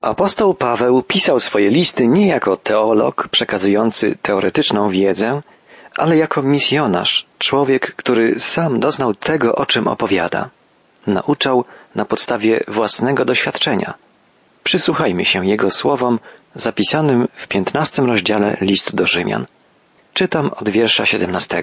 Apostoł Paweł pisał swoje listy nie jako teolog przekazujący teoretyczną wiedzę, ale jako misjonarz, człowiek, który sam doznał tego, o czym opowiada. Nauczał na podstawie własnego doświadczenia. Przysłuchajmy się jego słowom zapisanym w 15 rozdziale listu do Rzymian. Czytam od wiersza 17.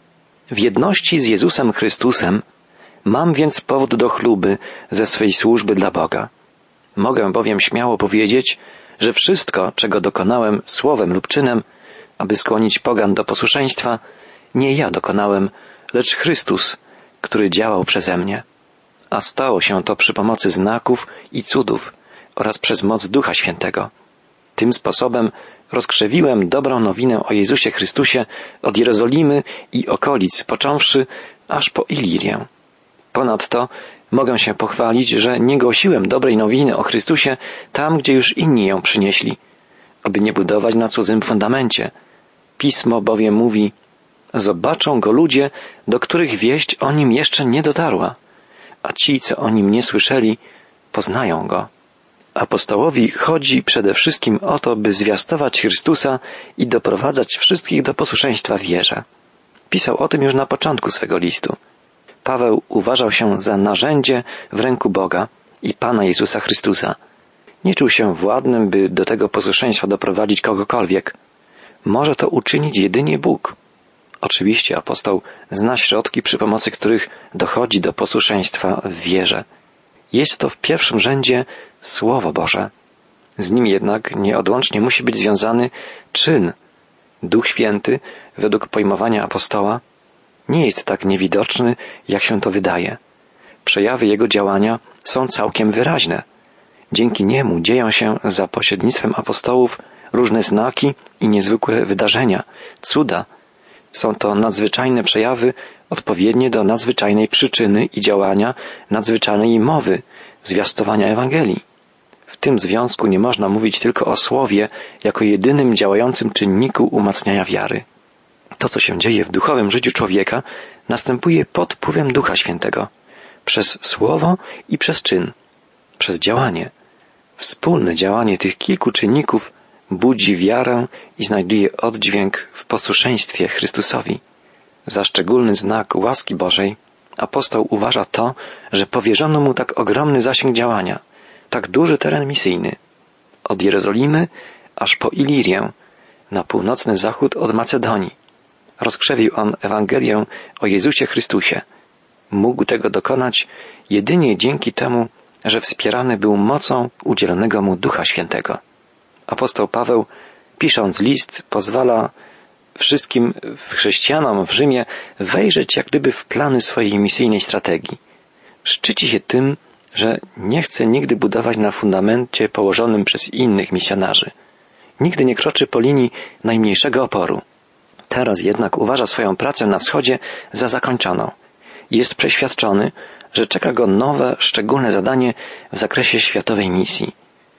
W jedności z Jezusem Chrystusem mam więc powód do chluby ze swej służby dla Boga. Mogę bowiem śmiało powiedzieć, że wszystko, czego dokonałem słowem lub czynem, aby skłonić pogan do posłuszeństwa, nie ja dokonałem, lecz Chrystus, który działał przeze mnie. A stało się to przy pomocy znaków i cudów oraz przez moc Ducha Świętego. Tym sposobem rozkrzewiłem dobrą nowinę o Jezusie Chrystusie od Jerozolimy i okolic, począwszy aż po Ilirię. Ponadto mogę się pochwalić, że nie głosiłem dobrej nowiny o Chrystusie tam, gdzie już inni ją przynieśli, aby nie budować na cudzym fundamencie. Pismo bowiem mówi: zobaczą go ludzie, do których wieść o nim jeszcze nie dotarła, a ci, co o nim nie słyszeli, poznają go. Apostołowi chodzi przede wszystkim o to, by zwiastować Chrystusa i doprowadzać wszystkich do posłuszeństwa w wierze. Pisał o tym już na początku swego listu. Paweł uważał się za narzędzie w ręku Boga i Pana Jezusa Chrystusa. Nie czuł się władnym, by do tego posłuszeństwa doprowadzić kogokolwiek. Może to uczynić jedynie Bóg. Oczywiście apostoł zna środki, przy pomocy których dochodzi do posłuszeństwa w wierze. Jest to w pierwszym rzędzie Słowo Boże. Z nim jednak nieodłącznie musi być związany czyn. Duch Święty, według pojmowania apostoła, nie jest tak niewidoczny, jak się to wydaje. Przejawy jego działania są całkiem wyraźne. Dzięki niemu dzieją się za pośrednictwem apostołów różne znaki i niezwykłe wydarzenia, cuda. Są to nadzwyczajne przejawy odpowiednie do nadzwyczajnej przyczyny i działania nadzwyczajnej mowy, zwiastowania Ewangelii. W tym związku nie można mówić tylko o Słowie jako jedynym działającym czynniku umacniania wiary. To, co się dzieje w duchowym życiu człowieka, następuje pod wpływem Ducha Świętego, przez Słowo i przez czyn, przez działanie. Wspólne działanie tych kilku czynników budzi wiarę i znajduje oddźwięk w posłuszeństwie Chrystusowi. Za szczególny znak łaski Bożej apostoł uważa to, że powierzono mu tak ogromny zasięg działania, tak duży teren misyjny, od Jerozolimy aż po Ilirię, na północny zachód od Macedonii. Rozkrzewił on Ewangelię o Jezusie Chrystusie. Mógł tego dokonać jedynie dzięki temu, że wspierany był mocą udzielonego mu Ducha Świętego. Apostoł Paweł, pisząc list, pozwala wszystkim chrześcijanom w Rzymie wejrzeć jak gdyby w plany swojej misyjnej strategii. Szczyci się tym, że nie chce nigdy budować na fundamencie położonym przez innych misjonarzy. Nigdy nie kroczy po linii najmniejszego oporu. Teraz jednak uważa swoją pracę na wschodzie za zakończoną. Jest przeświadczony, że czeka go nowe, szczególne zadanie w zakresie światowej misji.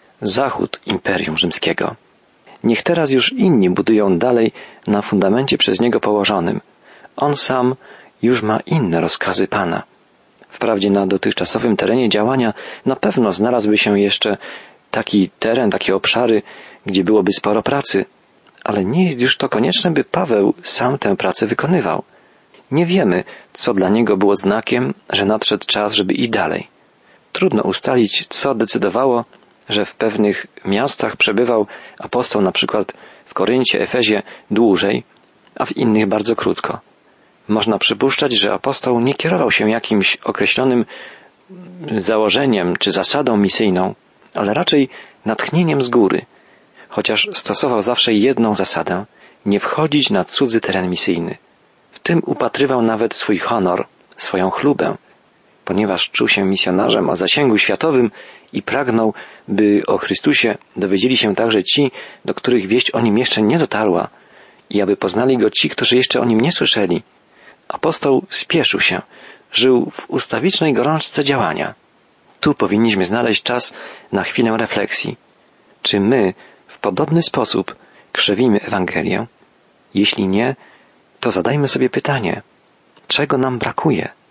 Zachód Imperium Rzymskiego. Niech teraz już inni budują dalej na fundamencie przez niego położonym. On sam już ma inne rozkazy Pana. Wprawdzie na dotychczasowym terenie działania na pewno znalazłby się jeszcze taki teren, takie obszary, gdzie byłoby sporo pracy, ale nie jest już to konieczne, by Paweł sam tę pracę wykonywał. Nie wiemy, co dla niego było znakiem, że nadszedł czas, żeby iść dalej. Trudno ustalić, co decydowało, że w pewnych miastach przebywał apostoł, na przykład w Koryncie, Efezie, dłużej, a w innych bardzo krótko. Można przypuszczać, że apostoł nie kierował się jakimś określonym założeniem czy zasadą misyjną, ale raczej natchnieniem z góry, chociaż stosował zawsze jedną zasadę – nie wchodzić na cudzy teren misyjny. W tym upatrywał nawet swój honor, swoją chlubę, ponieważ czuł się misjonarzem o zasięgu światowym i pragnął, by o Chrystusie dowiedzieli się także ci, do których wieść o Nim jeszcze nie dotarła i aby poznali Go ci, którzy jeszcze o Nim nie słyszeli. Apostoł spieszył się, żył w ustawicznej gorączce działania. Tu powinniśmy znaleźć czas na chwilę refleksji. Czy my w podobny sposób krzewimy Ewangelię? Jeśli nie, to zadajmy sobie pytanie, czego nam brakuje?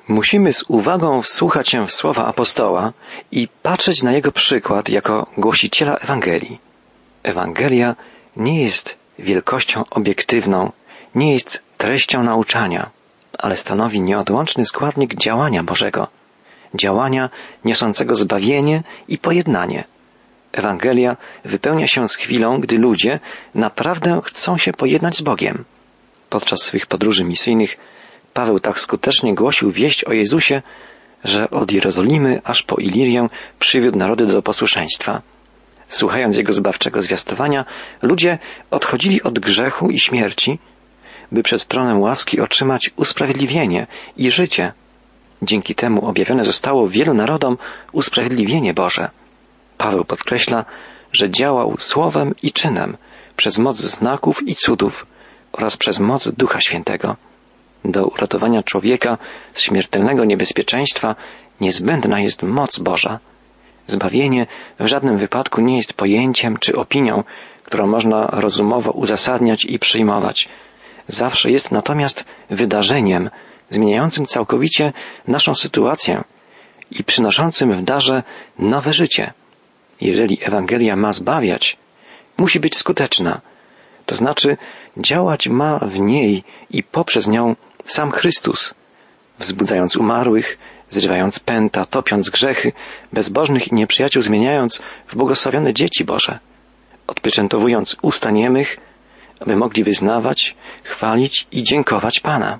Musimy z uwagą wsłuchać się w słowa apostoła i patrzeć na jego przykład jako głosiciela Ewangelii. Ewangelia nie jest wielkością obiektywną, nie jest treścią nauczania, ale stanowi nieodłączny składnik działania Bożego, działania niosącego zbawienie i pojednanie. Ewangelia wypełnia się z chwilą, gdy ludzie naprawdę chcą się pojednać z Bogiem. Podczas swych podróży misyjnych Paweł tak skutecznie głosił wieść o Jezusie, że od Jerozolimy aż po Ilirię przywiódł narody do posłuszeństwa. Słuchając Jego zbawczego zwiastowania, ludzie odchodzili od grzechu i śmierci, by przed tronem łaski otrzymać usprawiedliwienie i życie. Dzięki temu objawione zostało wielu narodom usprawiedliwienie Boże. Paweł podkreśla, że działał słowem i czynem, przez moc znaków i cudów oraz przez moc Ducha Świętego. Do uratowania człowieka z śmiertelnego niebezpieczeństwa niezbędna jest moc Boża. Zbawienie w żadnym wypadku nie jest pojęciem czy opinią, którą można rozumowo uzasadniać i przyjmować. Zawsze jest natomiast wydarzeniem zmieniającym całkowicie naszą sytuację i przynoszącym w darze nowe życie. Jeżeli Ewangelia ma zbawiać, musi być skuteczna. To znaczy działać ma w niej i poprzez nią sam Chrystus, wzbudzając umarłych, zrywając pęta, topiąc grzechy, bezbożnych i nieprzyjaciół zmieniając w błogosławione dzieci Boże, odpieczętowując usta niemych, aby mogli wyznawać, chwalić i dziękować Pana.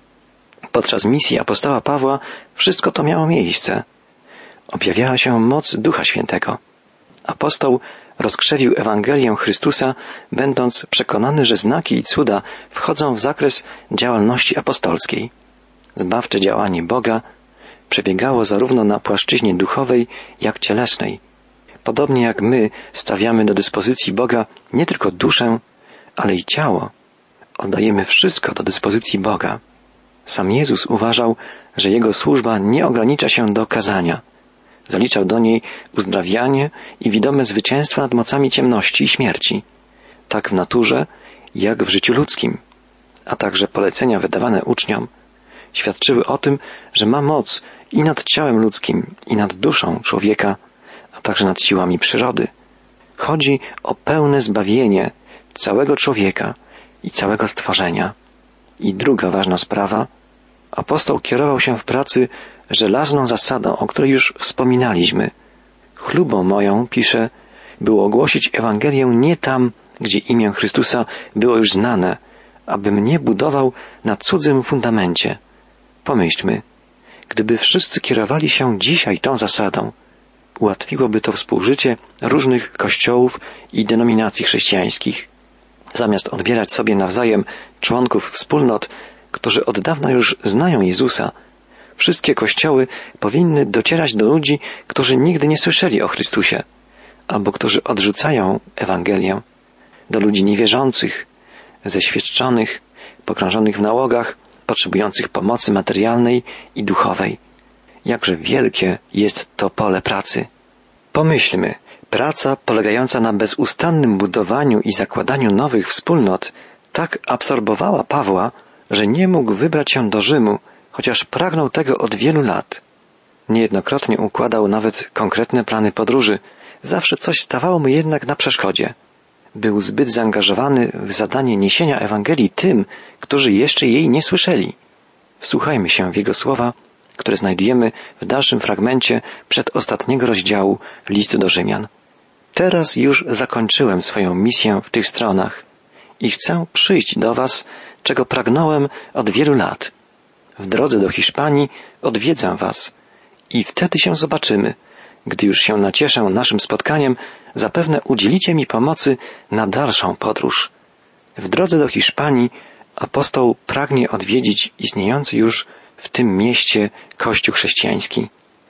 Podczas misji apostoła Pawła wszystko to miało miejsce. Objawiała się moc Ducha Świętego. Apostoł rozkrzewił Ewangelię Chrystusa, będąc przekonany, że znaki i cuda wchodzą w zakres działalności apostolskiej. Zbawcze działanie Boga przebiegało zarówno na płaszczyźnie duchowej, jak cielesnej. Podobnie jak my stawiamy do dyspozycji Boga nie tylko duszę, ale i ciało. Oddajemy wszystko do dyspozycji Boga. Sam Jezus uważał, że Jego służba nie ogranicza się do kazania. Zaliczał do niej uzdrawianie i widome zwycięstwa nad mocami ciemności i śmierci. Tak w naturze, jak w życiu ludzkim. A także polecenia wydawane uczniom świadczyły o tym, że ma moc i nad ciałem ludzkim, i nad duszą człowieka, a także nad siłami przyrody. Chodzi o pełne zbawienie całego człowieka i całego stworzenia. I druga ważna sprawa, apostoł kierował się w pracy żelazną zasadą, o której już wspominaliśmy. Chlubą moją, pisze, było ogłosić Ewangelię nie tam, gdzie imię Chrystusa było już znane, abym nie budował na cudzym fundamencie. Pomyślmy, gdyby wszyscy kierowali się dzisiaj tą zasadą, ułatwiłoby to współżycie różnych kościołów i denominacji chrześcijańskich. Zamiast odbierać sobie nawzajem członków wspólnot, którzy od dawna już znają Jezusa, wszystkie kościoły powinny docierać do ludzi, którzy nigdy nie słyszeli o Chrystusie, albo którzy odrzucają Ewangelię, do ludzi niewierzących, zeświadczonych, pogrążonych w nałogach, potrzebujących pomocy materialnej i duchowej. Jakże wielkie jest to pole pracy. Pomyślmy, praca polegająca na bezustannym budowaniu i zakładaniu nowych wspólnot tak absorbowała Pawła, że nie mógł wybrać się do Rzymu, chociaż pragnął tego od wielu lat. Niejednokrotnie układał nawet konkretne plany podróży. Zawsze coś stawało mu jednak na przeszkodzie. Był zbyt zaangażowany w zadanie niesienia Ewangelii tym, którzy jeszcze jej nie słyszeli. Wsłuchajmy się w jego słowa, które znajdujemy w dalszym fragmencie przedostatniego rozdziału listu do Rzymian. Teraz już zakończyłem swoją misję w tych stronach i chcę przyjść do was, czego pragnąłem od wielu lat. W drodze do Hiszpanii odwiedzę was i wtedy się zobaczymy. Gdy już się nacieszę naszym spotkaniem, zapewne udzielicie mi pomocy na dalszą podróż. W drodze do Hiszpanii apostoł pragnie odwiedzić istniejący już w tym mieście Kościół chrześcijański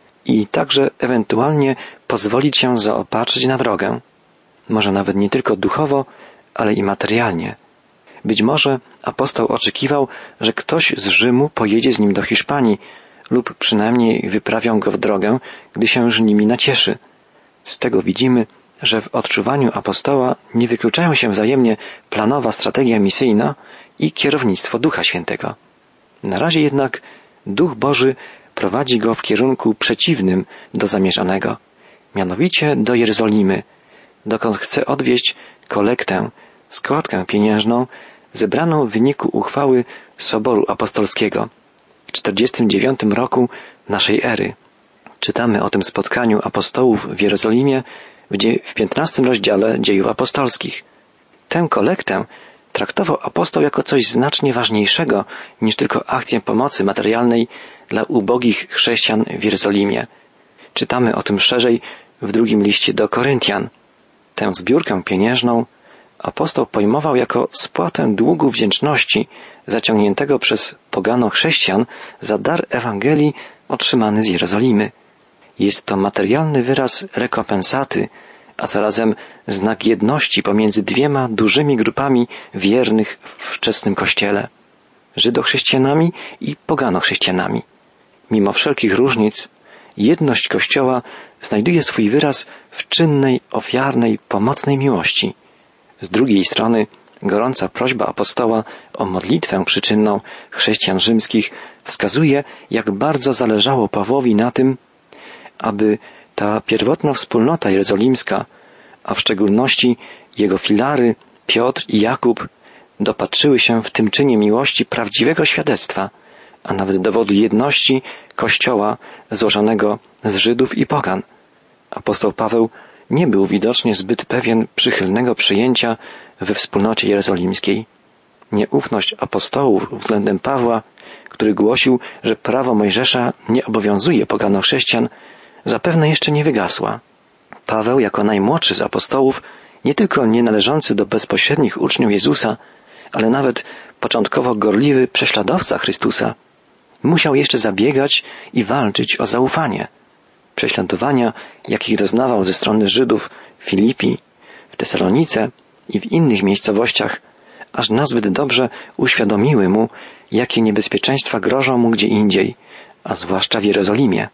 i także ewentualnie pozwolić się zaopatrzyć na drogę. Może nawet nie tylko duchowo, ale i materialnie. Być może apostoł oczekiwał, że ktoś z Rzymu pojedzie z nim do Hiszpanii lub przynajmniej wyprawią go w drogę, gdy się już nimi nacieszy. Z tego widzimy, że w odczuwaniu apostoła nie wykluczają się wzajemnie planowa strategia misyjna i kierownictwo Ducha Świętego. Na razie jednak Duch Boży prowadzi go w kierunku przeciwnym do zamierzonego, mianowicie do Jerozolimy, dokąd chce odwieźć kolektę, składkę pieniężną zebraną w wyniku uchwały Soboru Apostolskiego w 49 roku naszej ery. Czytamy o tym spotkaniu apostołów w Jerozolimie w 15 rozdziale Dziejów Apostolskich. Tę kolektę traktował apostoł jako coś znacznie ważniejszego niż tylko akcję pomocy materialnej dla ubogich chrześcijan w Jerozolimie. Czytamy o tym szerzej w drugim liście do Koryntian. Tę zbiórkę pieniężną apostoł pojmował jako spłatę długu wdzięczności zaciągniętego przez pogano-chrześcijan za dar Ewangelii otrzymany z Jerozolimy. Jest to materialny wyraz rekompensaty, a zarazem znak jedności pomiędzy dwiema dużymi grupami wiernych w wczesnym Kościele, żydochrześcijanami i pogano-chrześcijanami. Mimo wszelkich różnic, jedność Kościoła znajduje swój wyraz w czynnej, ofiarnej, pomocnej miłości. Z drugiej strony, gorąca prośba apostoła o modlitwę przyczynną chrześcijan rzymskich wskazuje, jak bardzo zależało Pawłowi na tym, aby ta pierwotna wspólnota jerozolimska, a w szczególności jego filary Piotr i Jakub, dopatrzyły się w tym czynie miłości prawdziwego świadectwa, a nawet dowodu jedności Kościoła złożonego z Żydów i pogan. Apostoł Paweł nie był widocznie zbyt pewien przychylnego przyjęcia we wspólnocie jerozolimskiej. Nieufność apostołów względem Pawła, który głosił, że prawo Mojżesza nie obowiązuje pogano-chrześcijan, zapewne jeszcze nie wygasła. Paweł, jako najmłodszy z apostołów, nie tylko nie należący do bezpośrednich uczniów Jezusa, ale nawet początkowo gorliwy prześladowca Chrystusa, musiał jeszcze zabiegać i walczyć o zaufanie. Prześladowania, jakich doznawał ze strony Żydów w Filipi, w Tesalonice i w innych miejscowościach, aż nazbyt dobrze uświadomiły mu, jakie niebezpieczeństwa grożą mu gdzie indziej, a zwłaszcza w Jerozolimie.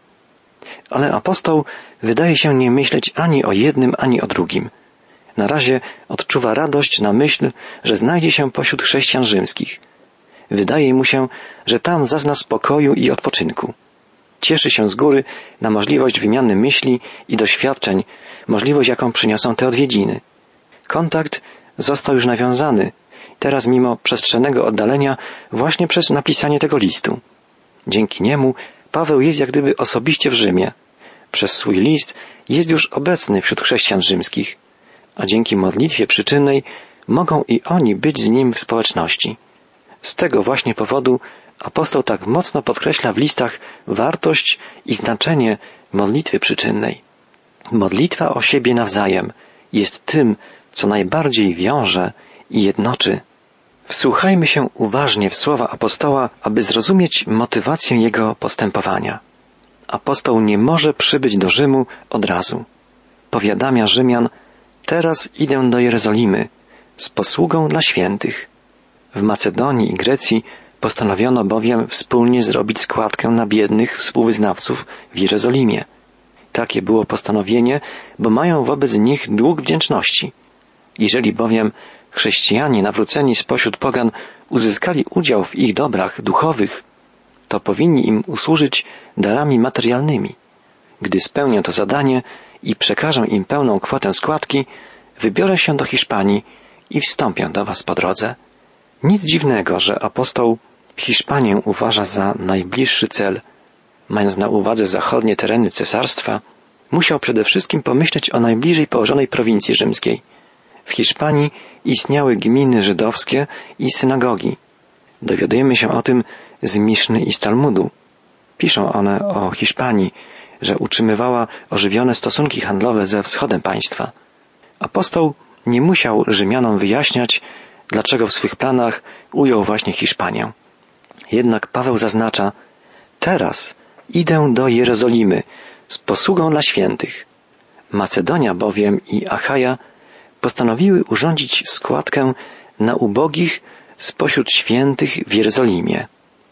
Ale apostoł wydaje się nie myśleć ani o jednym, ani o drugim. Na razie odczuwa radość na myśl, że znajdzie się pośród chrześcijan rzymskich. Wydaje mu się, że tam zazna spokoju i odpoczynku. Cieszy się z góry na możliwość wymiany myśli i doświadczeń, możliwość, jaką przyniosą te odwiedziny. Kontakt został już nawiązany, teraz mimo przestrzennego oddalenia, właśnie przez napisanie tego listu. Dzięki niemu Paweł jest jak gdyby osobiście w Rzymie. Przez swój list jest już obecny wśród chrześcijan rzymskich, a dzięki modlitwie przyczynnej mogą i oni być z nim w społeczności. Z tego właśnie powodu apostoł tak mocno podkreśla w listach wartość i znaczenie modlitwy przyczynnej. Modlitwa o siebie nawzajem jest tym, co najbardziej wiąże i jednoczy. Wsłuchajmy się uważnie w słowa apostoła, aby zrozumieć motywację jego postępowania. Apostoł nie może przybyć do Rzymu od razu. Powiadamia Rzymian: teraz idę do Jerozolimy z posługą dla świętych. W Macedonii i Grecji postanowiono bowiem wspólnie zrobić składkę na biednych współwyznawców w Jerozolimie. Takie było postanowienie, bo mają wobec nich dług wdzięczności. Jeżeli bowiem chrześcijanie nawróceni spośród pogan uzyskali udział w ich dobrach duchowych, to powinni im usłużyć darami materialnymi. Gdy spełnię to zadanie i przekażę im pełną kwotę składki, wybiorę się do Hiszpanii i wstąpię do was po drodze. Nic dziwnego, że apostoł Hiszpanię uważa za najbliższy cel. Mając na uwadze zachodnie tereny cesarstwa, musiał przede wszystkim pomyśleć o najbliżej położonej prowincji rzymskiej. W Hiszpanii istniały gminy żydowskie i synagogi. Dowiadujemy się o tym z Miszny i z Talmudu. Piszą one o Hiszpanii, że utrzymywała ożywione stosunki handlowe ze wschodem państwa. Apostoł nie musiał Rzymianom wyjaśniać, dlaczego w swych planach ujął właśnie Hiszpanię. Jednak Paweł zaznacza: teraz idę do Jerozolimy z posługą dla świętych. Macedonia bowiem i Achaja postanowiły urządzić składkę na ubogich spośród świętych w Jerozolimie.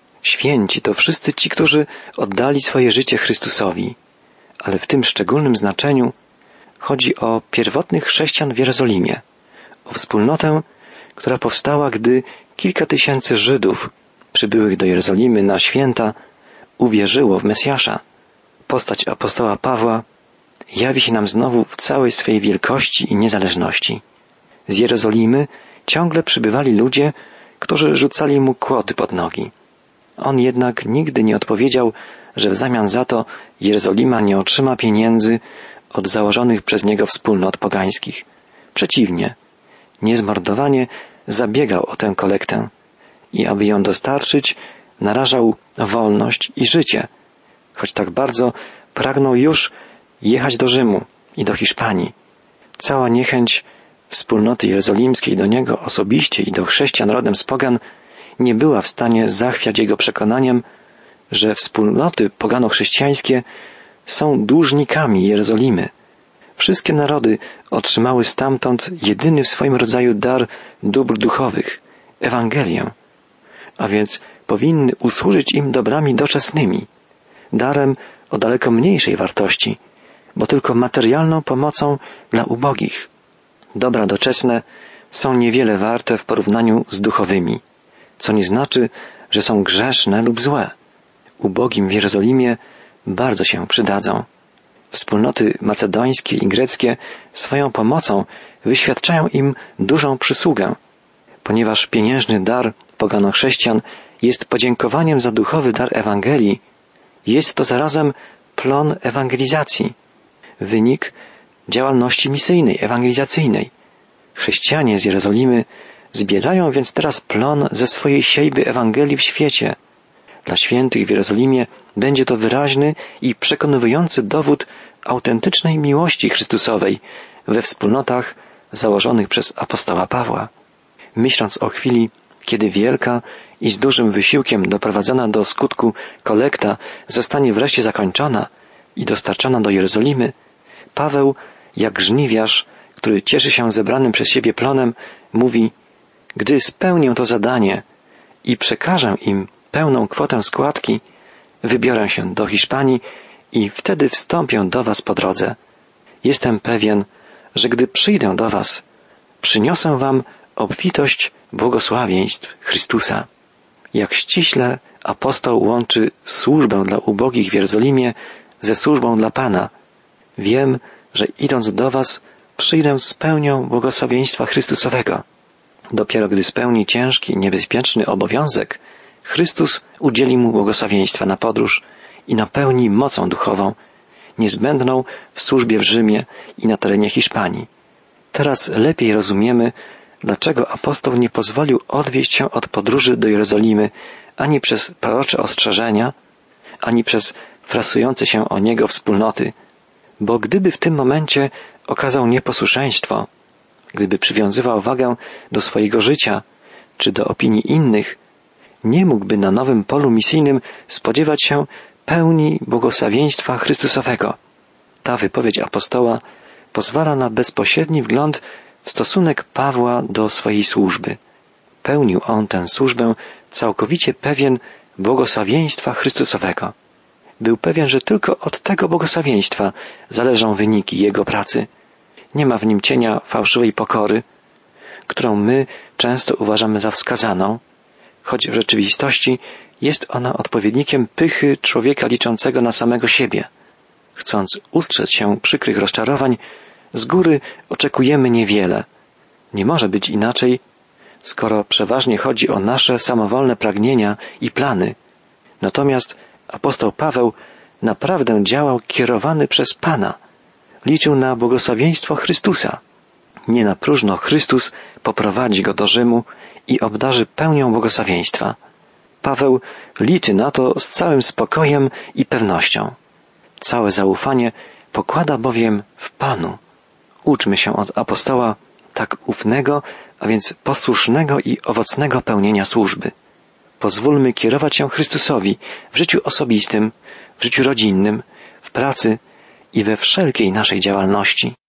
Święci to wszyscy ci, którzy oddali swoje życie Chrystusowi, ale w tym szczególnym znaczeniu chodzi o pierwotnych chrześcijan w Jerozolimie, o wspólnotę, która powstała, gdy kilka tysięcy Żydów przybyłych do Jerozolimy na święta uwierzyło w Mesjasza. Postać apostoła Pawła jawi się nam znowu w całej swej wielkości i niezależności. Z Jerozolimy ciągle przybywali ludzie, którzy rzucali mu kłody pod nogi. On jednak nigdy nie odpowiedział, że w zamian za to Jerozolima nie otrzyma pieniędzy od założonych przez niego wspólnot pogańskich. Przeciwnie, niezmordowanie zabiegał o tę kolektę i aby ją dostarczyć, narażał wolność i życie, choć tak bardzo pragnął już jechać do Rzymu i do Hiszpanii. Cała niechęć wspólnoty jerozolimskiej do niego osobiście i do chrześcijan rodem z pogan nie była w stanie zachwiać jego przekonaniem, że wspólnoty pogano-chrześcijańskie są dłużnikami Jerozolimy. Wszystkie narody otrzymały stamtąd jedyny w swoim rodzaju dar dóbr duchowych, Ewangelię, a więc powinny usłużyć im dobrami doczesnymi, darem o daleko mniejszej wartości, bo tylko materialną pomocą dla ubogich. Dobra doczesne są niewiele warte w porównaniu z duchowymi, co nie znaczy, że są grzeszne lub złe. Ubogim w Jerozolimie bardzo się przydadzą. Wspólnoty macedońskie i greckie swoją pomocą wyświadczają im dużą przysługę, ponieważ pieniężny dar pogano-chrześcijan jest podziękowaniem za duchowy dar Ewangelii. Jest to zarazem plon ewangelizacji, wynik działalności misyjnej, ewangelizacyjnej. Chrześcijanie z Jerozolimy zbierają więc teraz plon ze swojej siejby Ewangelii w świecie. Dla świętych w Jerozolimie będzie to wyraźny i przekonujący dowód autentycznej miłości Chrystusowej we wspólnotach założonych przez apostoła Pawła. Myśląc o chwili, kiedy wielka i z dużym wysiłkiem doprowadzona do skutku kolekta zostanie wreszcie zakończona i dostarczona do Jerozolimy, Paweł, jak żniwiarz, który cieszy się zebranym przez siebie plonem, mówi: gdy spełnię to zadanie i przekażę im pełną kwotę składki, wybiorę się do Hiszpanii i wtedy wstąpię do was po drodze. Jestem pewien, że gdy przyjdę do was, przyniosę wam obfitość błogosławieństw Chrystusa. Jak ściśle apostoł łączy służbę dla ubogich w Jerozolimie ze służbą dla Pana. Wiem, że idąc do was, przyjdę z pełnią błogosławieństwa Chrystusowego. Dopiero gdy spełni ciężki i niebezpieczny obowiązek, Chrystus udzieli mu błogosławieństwa na podróż i napełni mocą duchową, niezbędną w służbie w Rzymie i na terenie Hiszpanii. Teraz lepiej rozumiemy, dlaczego apostoł nie pozwolił odwieźć się od podróży do Jerozolimy ani przez prorocze ostrzeżenia, ani przez frasujące się o niego wspólnoty, bo gdyby w tym momencie okazał nieposłuszeństwo, gdyby przywiązywał wagę do swojego życia czy do opinii innych, nie mógłby na nowym polu misyjnym spodziewać się pełni błogosławieństwa Chrystusowego. Ta wypowiedź apostoła pozwala na bezpośredni wgląd w stosunek Pawła do swojej służby. Pełnił on tę służbę całkowicie pewien błogosławieństwa Chrystusowego. Był pewien, że tylko od tego błogosławieństwa zależą wyniki jego pracy. Nie ma w nim cienia fałszywej pokory, którą my często uważamy za wskazaną, choć w rzeczywistości jest ona odpowiednikiem pychy człowieka liczącego na samego siebie. Chcąc ustrzec się przykrych rozczarowań, z góry oczekujemy niewiele. Nie może być inaczej, skoro przeważnie chodzi o nasze samowolne pragnienia i plany. Natomiast apostoł Paweł naprawdę działał kierowany przez Pana. Liczył na błogosławieństwo Chrystusa. Nie na próżno Chrystus poprowadzi go do Rzymu i obdarzy pełnią błogosławieństwa. Paweł liczy na to z całym spokojem i pewnością. Całe zaufanie pokłada bowiem w Panu. Uczmy się od apostoła tak ufnego, a więc posłusznego i owocnego pełnienia służby. Pozwólmy kierować się Chrystusowi w życiu osobistym, w życiu rodzinnym, w pracy i we wszelkiej naszej działalności.